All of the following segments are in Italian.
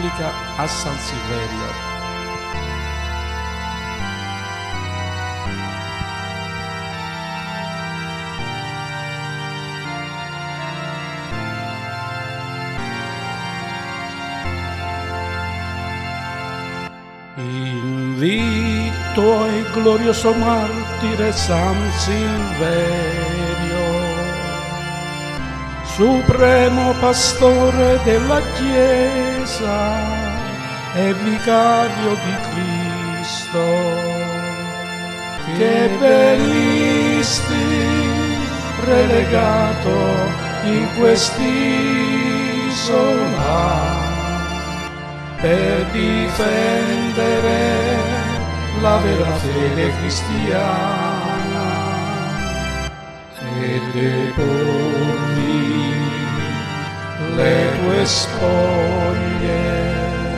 Basilica a San Silverio. Invito il glorioso martire San Silverio, supremo pastore della Chiesa e vicario di Cristo, che venisti relegato in quest'isola per difendere la vera fede cristiana e deporvi le tue spoglie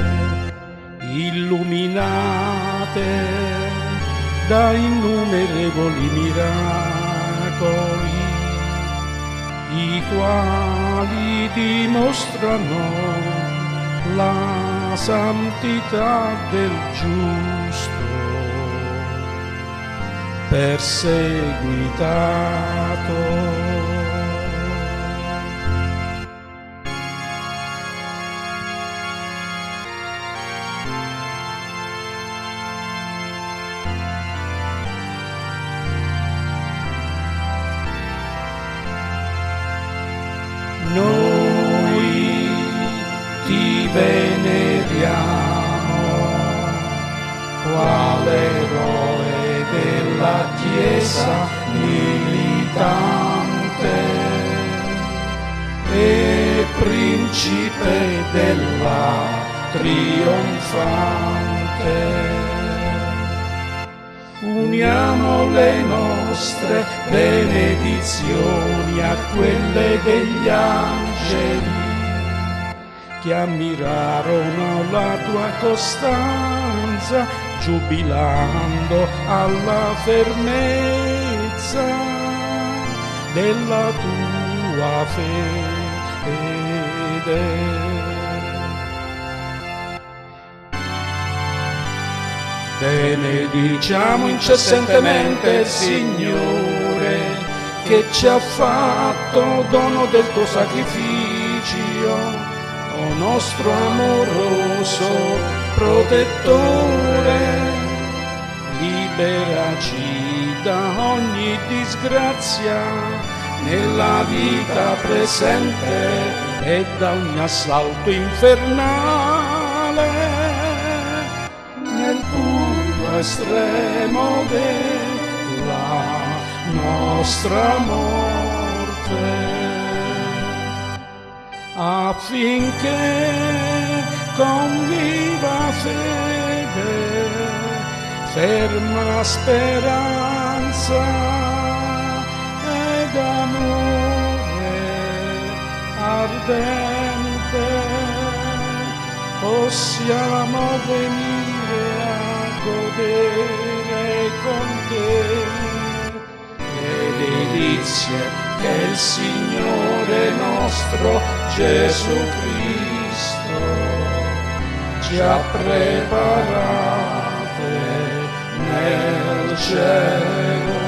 illuminate da innumerevoli miracoli, i quali dimostrano la santità del giusto perseguitato. Noi ti veneriamo quale eroe della Chiesa militante e principe della trionfante. Uniamo le nostre benedizioni a quelle degli angeli che ammirarono la tua costanza, giubilando alla fermezza della tua fede. Benediciamo incessantemente il Signore, che ci ha fatto dono del tuo sacrificio, o nostro amoroso protettore. Liberaci da ogni disgrazia nella vita presente e da ogni assalto infernale nel punto estremo della nostra morte, affinché con viva fede, ferma speranza ed amore ardente possiamo venire a godere con te le delizie che il Signore nostro Gesù Cristo ci ha preparate nel cielo.